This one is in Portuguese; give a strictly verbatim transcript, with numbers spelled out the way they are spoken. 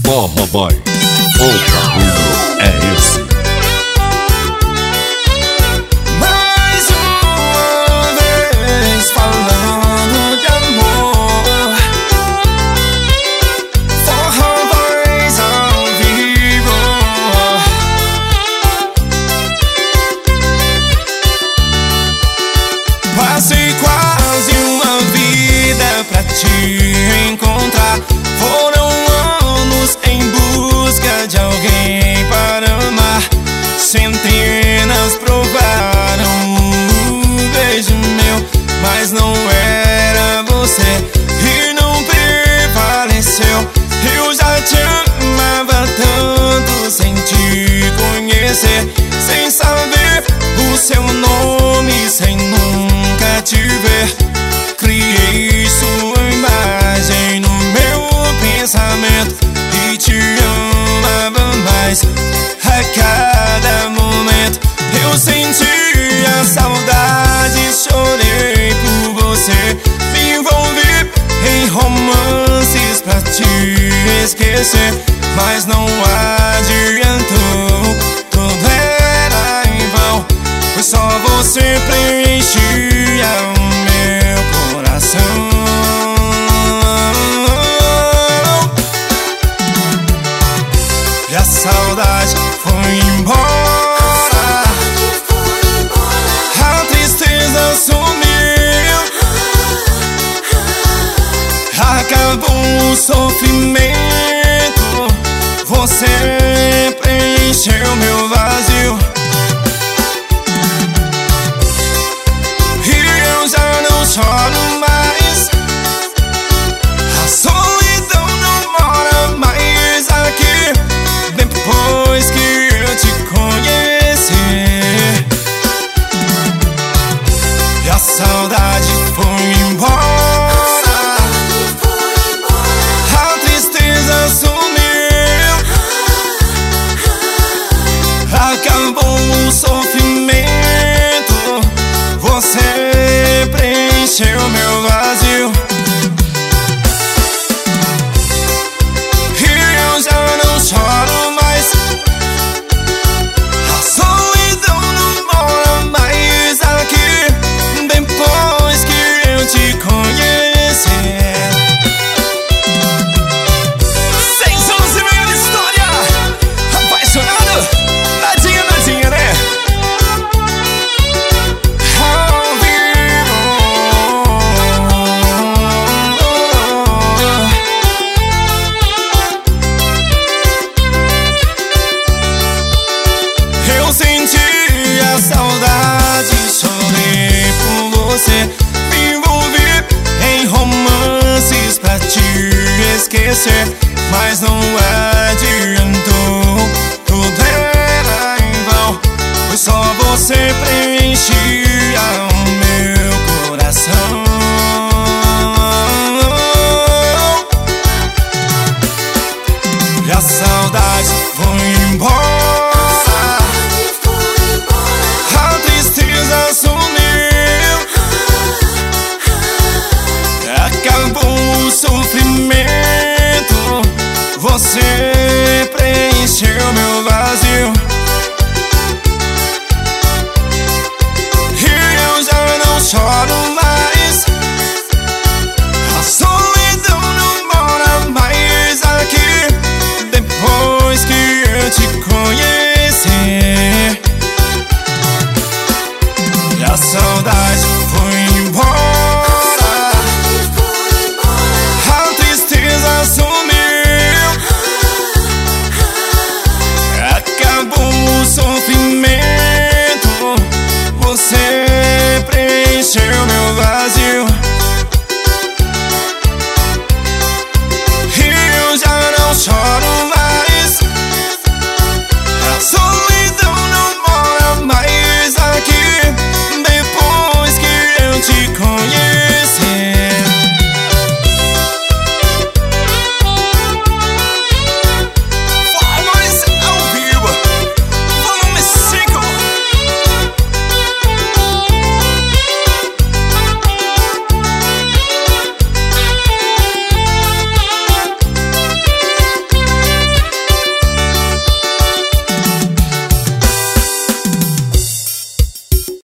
Forró Boy, o caminho é esse. Mais uma vez falando de amor, Forró Boys ao vivo. Passei quase uma vida pra te encontrar. Foram anos em busca de alguém para amar. Centenas provaram um beijo meu, mas não era você e não prevaleceu. Eu já te amava tanto sem te conhecer, sem saber o seu nome, sem nunca te ver. Criei sua imagem no meu pensamento e te amava mais a cada momento. Eu senti a saudade, chorei por você, me envolvi em romances pra te esquecer, mas não adiantou, tudo era em vão, pois só você preenchia o meu coração. E a saudade foi embora, a tristeza sumiu, acabou o sofrimento, você preencheu meu vazio. E eu já não choro mais, a solidão não mora mais aqui, bem depois que eu te conheci. E a saudade foi embora, a tristeza sumiu, acabou o sofrimento, você preencheu meu vazio. E eu já não choro mais, a solidão não mora mais aqui, depois que eu te conheci. Seis anos e meio de história, apaixonado, nadinha, nadinha, né? Ao vivo. Eu senti a saudade, chorei por você, me envolvi em romances pra te esquecer, mas não adiantou, tudo era em vão, pois só você preenchia o meu coração. E a saudade foi embora, a tristeza sumiu, acabou o sofrimento, você preencheu meu